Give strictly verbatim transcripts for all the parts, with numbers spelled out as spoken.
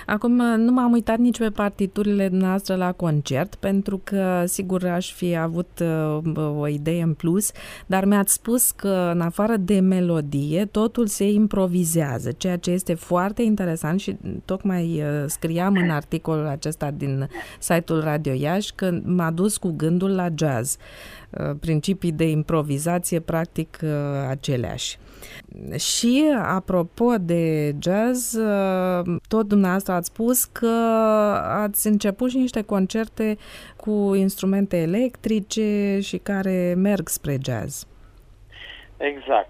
Acum, nu m-am uitat nici pe partiturile noastre la concert, pentru că, sigur, aș fi avut uh, o idee în plus, dar mi-ați spus că, în afară de melodie, totul se improvizează, ceea ce este foarte interesant și tocmai uh, scriam în articolul acesta din site-ul Radio Iași că m-a dus cu gândul la jazz. Principii de improvizație practic aceleași. Și apropo de jazz, tot dumneavoastră ați spus că ați început și niște concerte cu instrumente electrice și care merg spre jazz. Exact.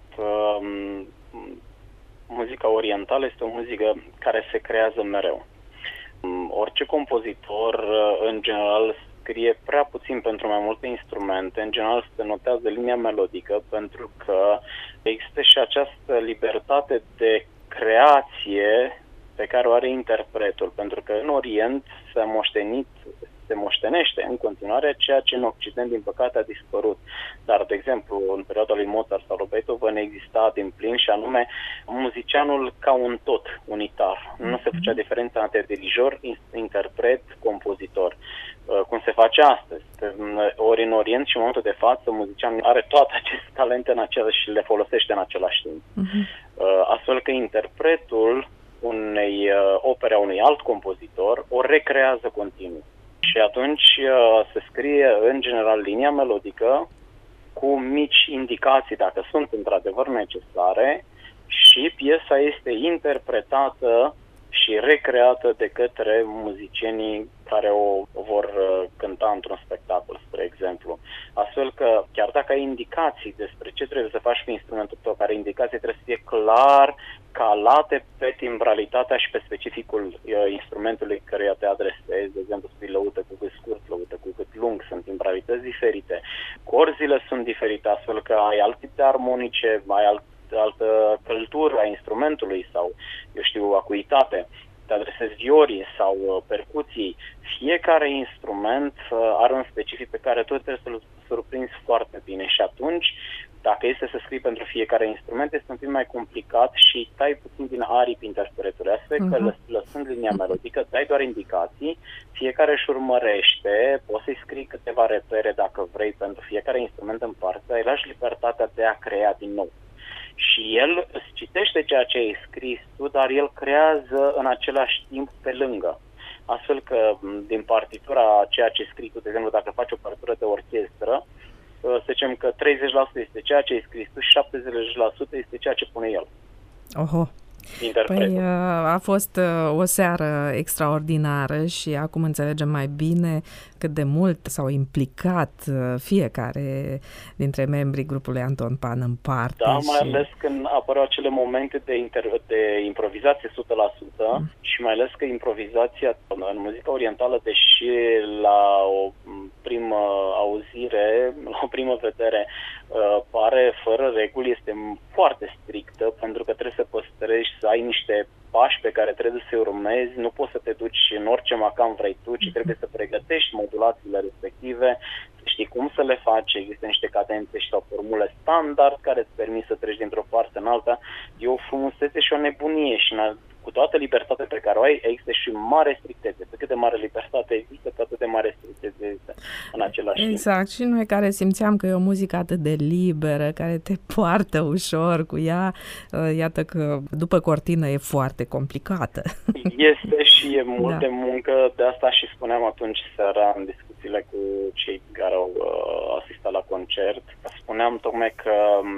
Muzica orientală este o muzică care se creează mereu. Orice compozitor, în general, scrie prea puțin pentru mai multe instrumente, în general se notează linia melodică, pentru că există și această libertate de creație pe care o are interpretul, pentru că în Orient s-a moștenit, se moștenește în continuare ceea ce în Occident, din păcate, a dispărut. Dar, de exemplu, în perioada lui Mozart sau lui Beethoven exista din plin și anume muzicianul ca un tot unitar. Nu se făcea diferența între dirijor, interpret, compozitor, cum se face astăzi. Ori în Orient și în momentul de față, muzicianul are toate aceste talente în același și le folosește în același timp. Uh-huh. Astfel că interpretul unei opere a unui alt compozitor o recrează continuu. Și atunci se scrie în general linia melodică cu mici indicații, dacă sunt într-adevăr necesare, și piesa este interpretată și recreată de către muzicienii care o vor cânta într-un spectacol, spre exemplu. Astfel că, chiar dacă ai indicații despre ce trebuie să faci cu instrumentul tău, care indicații trebuie să fie clar calate pe timbralitatea și pe specificul uh, instrumentului căruia te adresezi, de exemplu, spui lăută cu gât scurt, lăută cu gât lung, sunt timbralități diferite. Corzile sunt diferite, astfel că ai alt tip de armonice, ai alt altă căltură a instrumentului sau, eu știu, acuitate, te adresezi viorii sau uh, percuții. Fiecare instrument uh, are un specific pe care tu trebuie să-l surprinzi foarte bine și atunci, dacă este să scrii pentru fiecare instrument, este un pic mai complicat și tai puțin din aripi interpretului, astfel uh-huh. că lăsând linia melodică, dai doar indicații, fiecare își urmărește, poți să-i scrii câteva repere dacă vrei pentru fiecare instrument în parte, dar îi lași libertatea de a crea din nou. Și el îți citește ceea ce ai scris tu, dar el creează în același timp pe lângă. Astfel că din partitura ceea ce scrii tu, de exemplu, dacă faci o partitură de orchestră, să zicem că treizeci la sută este ceea ce ai scris tu și șaptezeci la sută este ceea ce pune el. Oho! Păi a fost o seară extraordinară și acum înțelegem mai bine cât de mult s-au implicat fiecare dintre membrii grupului Anton Pan în parte. Da, și... mai ales când apăreau acele momente de, inter- de improvizație o sută la sută mm. și mai ales că improvizația în muzica orientală, deși la o primă auzire, la o primă vedere, pare fără reguli, este foarte strictă, pentru că trebuie să păstrezi, să ai niște pași pe care trebuie să-i urmezi, nu poți să te duci în orice macam vrei tu, ci trebuie să pregătești modulațiile respective, să știi cum să le faci, există niște cadențe și sau formule standard care îți permit să treci dintr-o parte în alta. E o frumusețe și o nebunie și cu toată libertatea pe care o ai, există și mare strictețe. Pe cât de mare libertate există, pe atât de mare strictețe există în același timp. Exact. Și noi care simțeam că e o muzică atât de liberă, care te poartă ușor cu ea, iată că după cortină e foarte complicată. Este și e multă da. muncă, de asta și spuneam atunci seara în discuțiile cu cei care au uh, asistat la concert. Spuneam tocmai că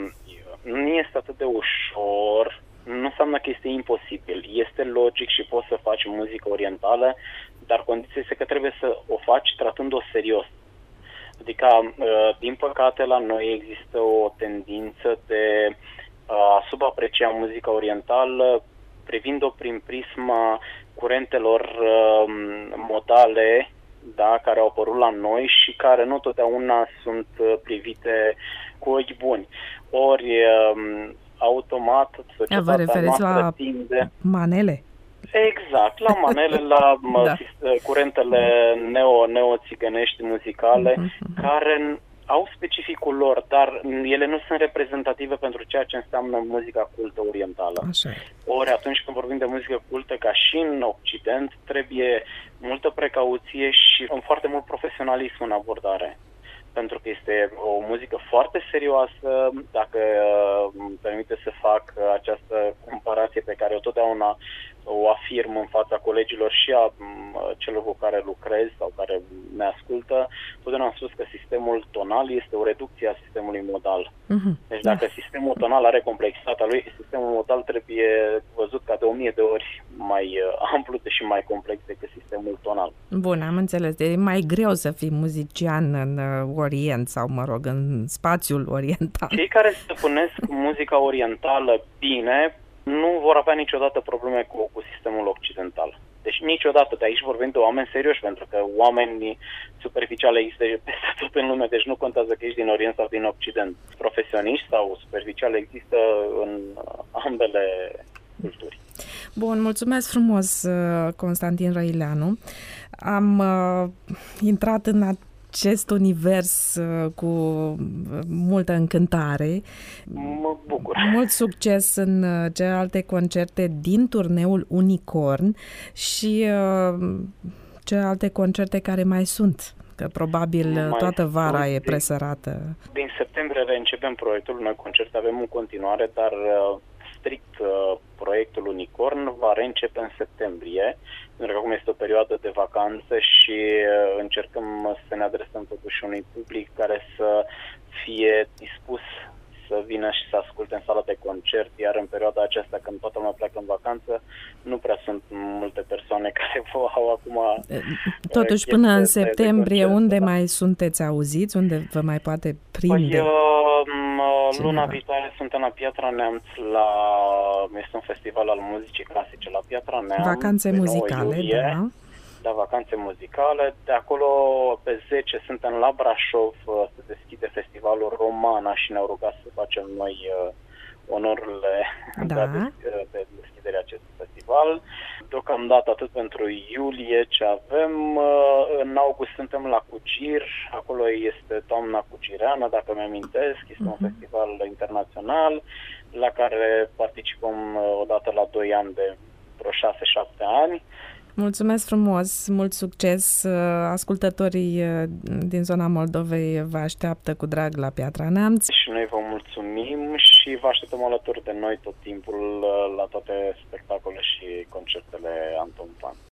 nu este atât de ușor. Nu înseamnă că este imposibil. Este logic și poți să faci muzică orientală, dar condiția este că trebuie să o faci tratând-o serios. Adică, din păcate, la noi există o tendință de a subaprecia muzica orientală privind-o prin prisma curentelor modale, da, care au apărut la noi și care nu totdeauna sunt privite cu ochi buni. Ori automat societatea vă referiți noastră la tinde... manele? Exact, la manele, la da. curentele neo, neo-țigănești muzicale, uh-huh. care au specificul lor, dar ele nu sunt reprezentative pentru ceea ce înseamnă muzica cultă orientală. Așa. Ori atunci când vorbim de muzică cultă, ca și în Occident, trebuie multă precauție și foarte mult profesionalism în abordare. Pentru că este o muzică foarte serioasă, dacă îmi permite să fac această comparație pe care eu totdeauna o afirm în fața colegilor și a celor cu care lucrez sau care ne ascultă, totdeauna am spus că sistemul tonal este o reducție a sistemului modal. Uh-huh. Deci dacă da. sistemul tonal are complexitatea lui, sistemul modal trebuie văzut ca de o mie de ori mai amplu și mai complex decât sistemul tonal. Bun, am înțeles. E mai greu să fii muzician în Orient sau, mă rog, în spațiul oriental. Cei care stăpânesc muzica orientală bine nu vor avea niciodată probleme cu, cu sistemul occidental. Deci niciodată. De aici vorbim de oameni serioși, pentru că oameni superficiale există peste tot în lume, deci nu contează că ești din Orient sau din Occident. Profesioniști sau superficiale există în ambele culturi. Bun, mulțumesc frumos, Constantin Răileanu. Am uh, intrat în acest univers uh, cu multă încântare. Mă bucur. Mult succes în uh, celelalte concerte din turneul Unicorn și uh, celelalte concerte care mai sunt, că probabil mai toată vara e presărată. Din septembrie reîncepem proiectul, noi concerte avem în continuare, dar uh, strict uh, proiectul Unicorn va reîncepe în septembrie, pentru că acum este o perioadă de vacanță și uh, încercăm să ne adresăm totuși unui public care să fie dispus să vină și să asculte în sala de concert, iar în perioada aceasta, când toată lumea pleacă în vacanță, nu prea sunt multe persoane care au acum... Totuși, până în septembrie, concert, unde da. mai sunteți auziți? Unde vă mai poate prinde? Păi, uh, luna viitoare suntem la Piatra Neamț, la... este un festival al muzicii clasice la Piatra Neamț. Vacanțe muzicale, iulie, da. Da, vacanțe muzicale. De acolo, pe zece, suntem la Brașov, se deschide festivalul Romana și ne-au rugat să facem noi uh, onorurile da. de deschiderea acestui festival. Deocamdată atât pentru iulie ce avem. Uh, în august suntem la Cucir, acolo este Toamna Cucireană, dacă mi-amintesc, este uh-huh. un festival internațional la care participăm uh, odată la doi ani de vreo șase șapte ani. Mulțumesc frumos, mult succes! Ascultătorii din zona Moldovei vă așteaptă cu drag la Piatra Neamț. Și noi vă mulțumim și vă așteptăm alături de noi tot timpul la toate spectacole și concertele Anton Pan.